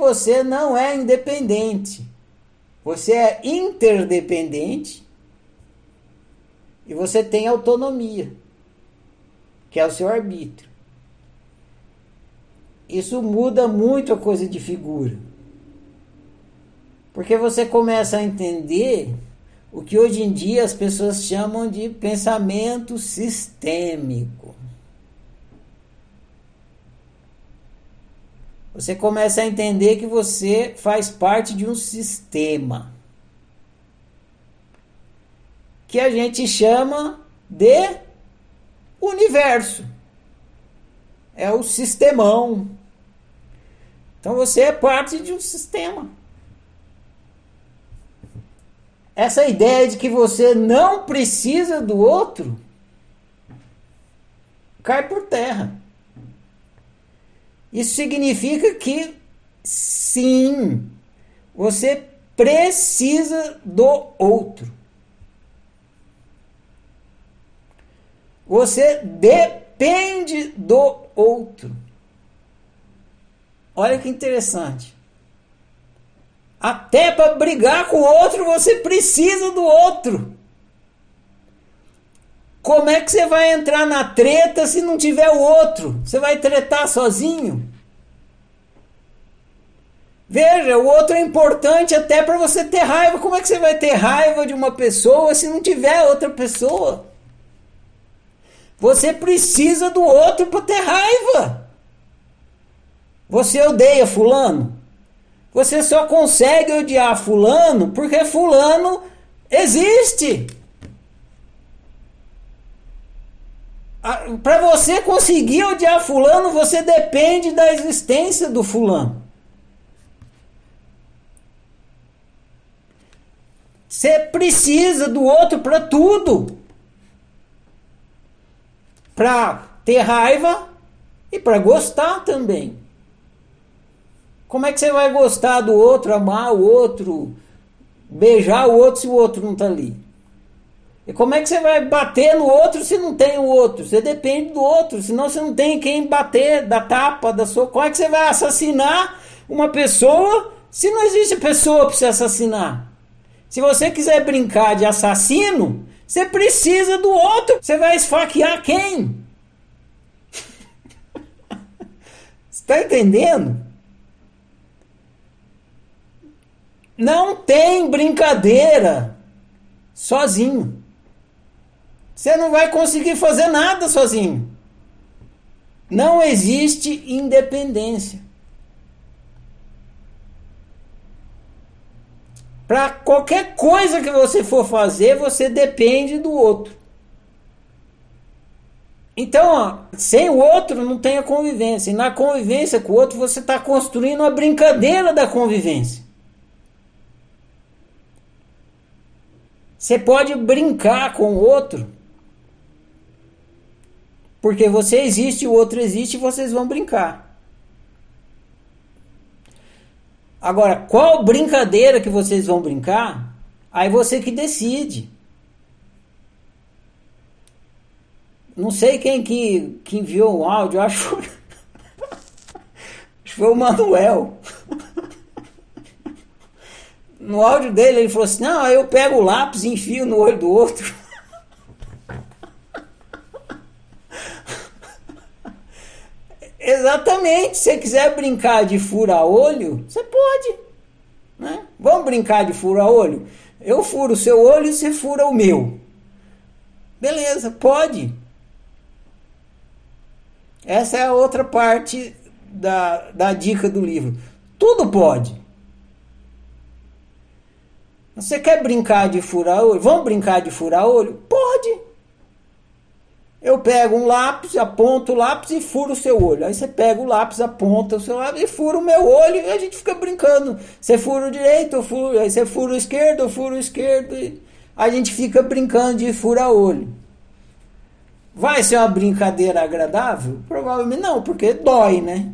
você não é independente. Você é interdependente e você tem autonomia, que é o seu arbítrio. Isso muda muito a coisa de figura. Porque você começa a entender o que hoje em dia as pessoas chamam de pensamento sistêmico. Você começa a entender que você faz parte de um sistema que a gente chama de universo. É o sistemão. Então você é parte de um sistema. Essa ideia de que você não precisa do outro cai por terra. Isso significa que, sim, você precisa do outro. Você depende do outro. Olha que interessante. Até para brigar com o outro, você precisa do outro. Como é que você vai entrar na treta se não tiver o outro? Você vai tretar sozinho? Veja, o outro é importante até para você ter raiva. Como é que você vai ter raiva de uma pessoa se não tiver outra pessoa? Você precisa do outro para ter raiva. Você odeia fulano? Você só consegue odiar fulano porque fulano existe. Para você conseguir odiar fulano, você depende da existência do fulano. Você precisa do outro para tudo. Para ter raiva e para gostar também. Como é que você vai gostar do outro, amar o outro, beijar o outro se o outro não está ali? E como é que você vai bater no outro se não tem o outro? Você depende do outro, senão você não tem quem bater, da tapa, da sua... Como é que você vai assassinar uma pessoa se não existe pessoa para você assassinar? Se você quiser brincar de assassino, você precisa do outro. Você vai esfaquear quem? Você está entendendo? Não tem brincadeira sozinho. Você não vai conseguir fazer nada sozinho. Não existe independência. Para qualquer coisa que você for fazer, você depende do outro. Então, sem o outro não tem a convivência. E na convivência com o outro, você está construindo uma brincadeira da convivência. Você pode brincar com o outro, porque você existe, o outro existe e vocês vão brincar. Agora, qual brincadeira que vocês vão brincar? Aí você que decide. Não sei quem que enviou um áudio, acho que foi o Manuel. No áudio dele ele falou assim, não, eu pego o lápis e enfio no olho do outro. Exatamente, se você quiser brincar de fura-olho, você pode, né? Vamos brincar de fura-olho? Eu furo o seu olho e você fura o meu. Beleza, pode. Essa é a outra parte da dica do livro. Tudo pode. Você quer brincar de furar-olho? Vamos brincar de furar-olho? Pode. Eu pego um lápis, aponto o lápis e furo o seu olho. Aí você pega o lápis, aponta o seu lápis e fura o meu olho e a gente fica brincando. Você fura o direito, eu furo, aí você fura o esquerdo, eu furo o esquerdo. E a gente fica brincando de furar-olho. Vai ser uma brincadeira agradável? Provavelmente não, porque dói, né?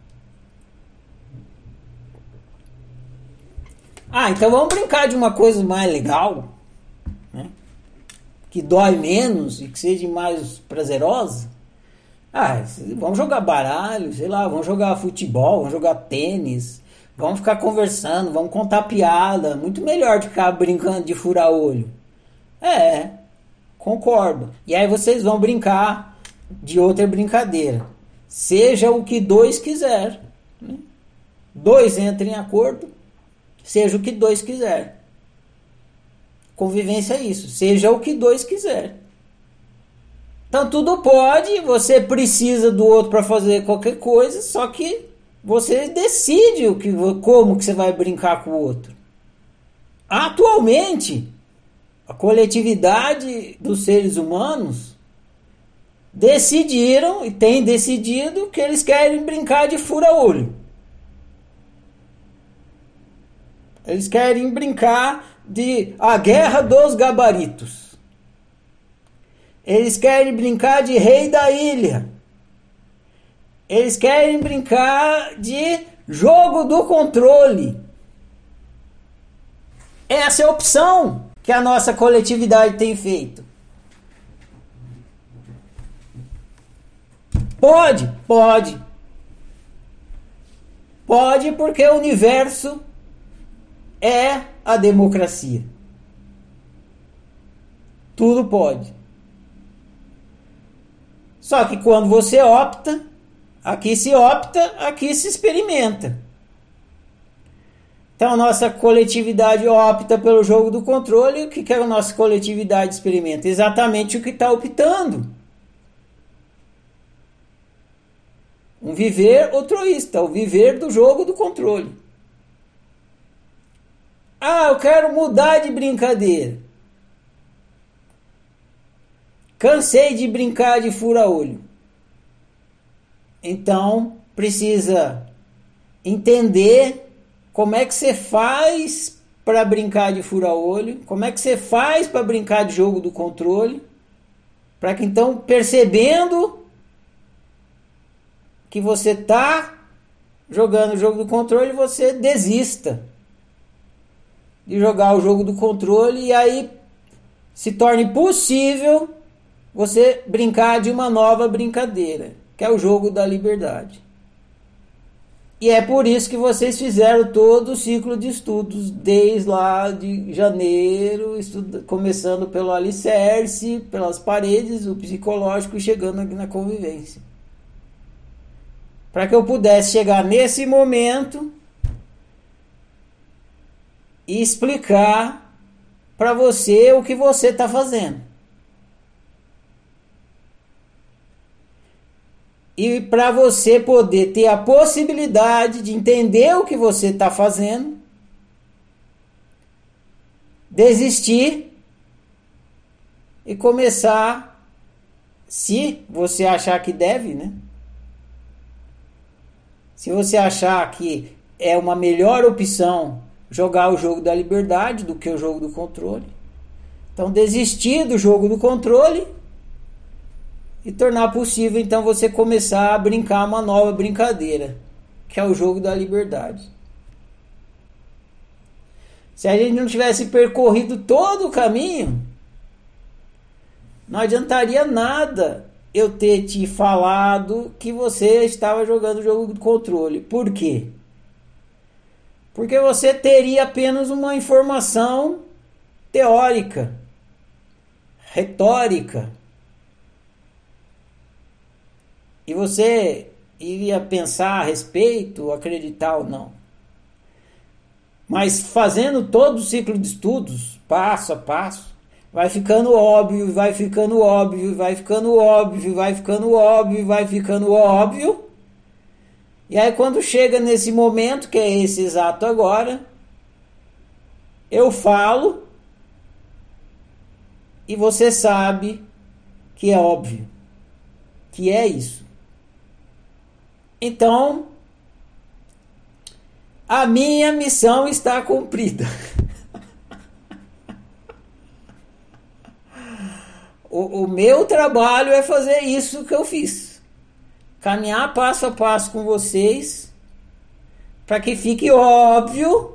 Então vamos brincar de uma coisa mais legal, né? Que dói menos e que seja mais prazerosa. Vamos jogar baralho, sei lá, vamos jogar futebol, vamos jogar tênis, Vamos ficar conversando, vamos contar piada. Muito melhor do que ficar brincando de furar olho. É, concordo. E aí vocês vão brincar de outra brincadeira. Seja o que dois quiser. Né? Dois entrem em acordo. Seja o que dois quiser. Convivência é isso. Seja o que dois quiser. Então tudo pode. Você precisa do outro para fazer qualquer coisa. Só que você decide como que você vai brincar com o outro. Atualmente, a coletividade dos seres humanos decidiram e têm decidido que eles querem brincar de fura-olho. Eles querem brincar de a guerra dos gabaritos. Eles querem brincar de rei da ilha. Eles querem brincar de jogo do controle. Essa é a opção que a nossa coletividade tem feito. Pode. Pode porque o universo é a democracia. Tudo pode. Só que quando você opta, aqui se experimenta. Então a nossa coletividade opta pelo jogo do controle. O que a nossa coletividade experimenta? Exatamente o que está optando. Um viver altruísta, o viver do jogo do controle. Eu quero mudar de brincadeira. Cansei de brincar de fura-olho. Então, precisa entender como é que você faz para brincar de fura-olho, como é que você faz para brincar de jogo do controle, para que então, percebendo que você está jogando o jogo do controle, você desista de jogar o jogo do controle e aí se torne possível você brincar de uma nova brincadeira, que é o jogo da liberdade. E é por isso que vocês fizeram todo o ciclo de estudos, desde lá de janeiro, começando pelo alicerce, pelas paredes, o psicológico e chegando aqui na convivência. Para que eu pudesse chegar nesse momento e explicar para você o que você está fazendo. E para você poder ter a possibilidade de entender o que você está fazendo, desistir e começar, se você achar que deve, né? Se você achar que é uma melhor opção jogar o jogo da liberdade do que o jogo do controle, então desistir do jogo do controle e tornar possível então você começar a brincar uma nova brincadeira, que é o jogo da liberdade. Se a gente não tivesse percorrido todo o caminho, não adiantaria nada eu ter te falado que você estava jogando o jogo do controle. Por quê? Porque você teria apenas uma informação teórica, retórica. E você iria pensar a respeito, acreditar ou não. Mas fazendo todo o ciclo de estudos, passo a passo, vai ficando óbvio, vai ficando óbvio, vai ficando óbvio, vai ficando óbvio, vai ficando óbvio. E aí quando chega nesse momento, que é esse exato agora, eu falo e você sabe que é óbvio, que é isso. Então, a minha missão está cumprida. O meu trabalho é fazer isso que eu fiz. Caminhar passo a passo com vocês, para que fique óbvio,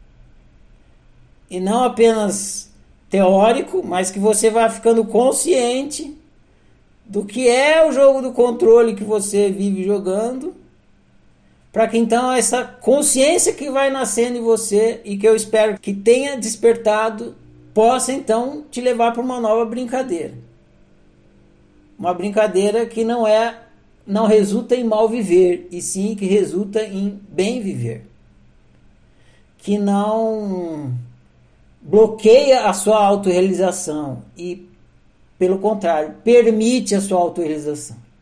e não apenas teórico, mas que você vá ficando consciente do que é o jogo do controle que você vive jogando, para que então essa consciência que vai nascendo em você e que eu espero que tenha despertado possa então te levar para uma nova brincadeira. Uma brincadeira que não resulta em mal viver, e sim que resulta em bem viver. Que não bloqueia a sua autorrealização e, pelo contrário, permite a sua autorrealização.